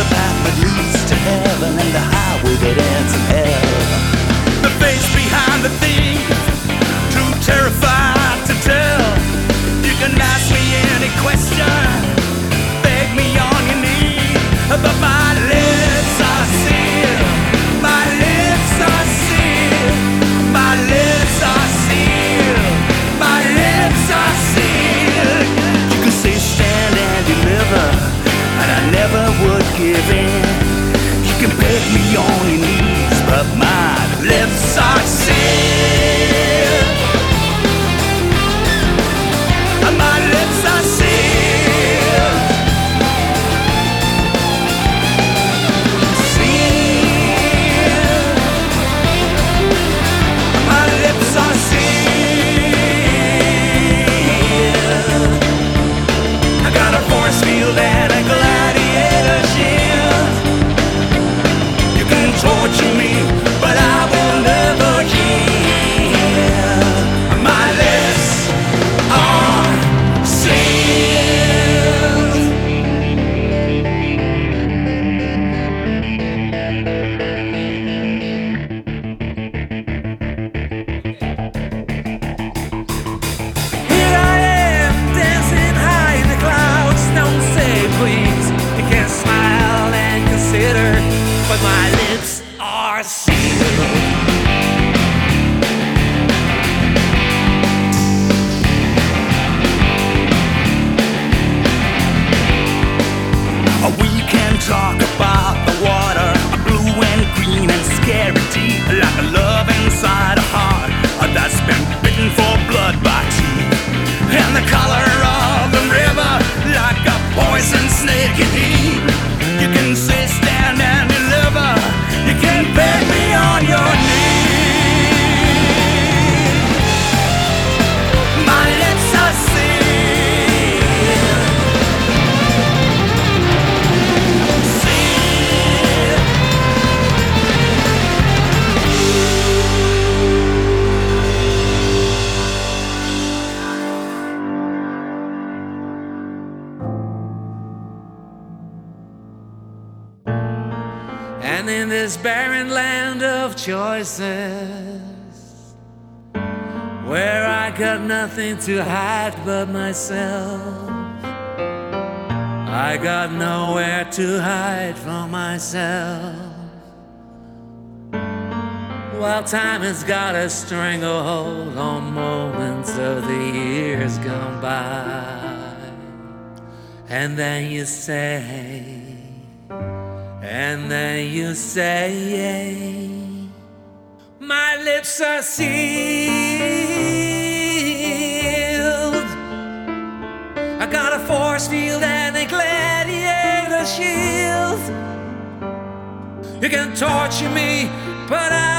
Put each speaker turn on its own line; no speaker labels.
the path that leads to heaven and the highway that ends in hell. The face behind the thing, too terrified to tell. You can ask me any question, beg me on your knee, but my lips are sealed. My lips are sealed. My lips are sealed. My lips are sealed. You can say stand and deliver, and I never would give in. You can beg me on your knees, but my lips are sealed. My lips are sealed. Sealed. My lips are sealed. I got a force field and a gladiator shield. You can torture me, but I will never yield. My lips are sealed. Here I am, dancing high in the clouds. Don't say please. You can smile and consider, but my lips are sealed. We can talk about the water, blue and green and scary deep, like a love inside a heart that's been bitten for blood by teeth. And the color of the river, like a poison snake in heat. You can say stand and deliver. You can beg me on your knees. My lips are sealed. Sealed. And in this barren land of choices, where I got nothing to hide but myself, I got nowhere to hide from myself. While time has got a stranglehold on moments of the years gone by, and then you say, my lips are sealed. I got a force field and a gladiator shield. You can torture me, but I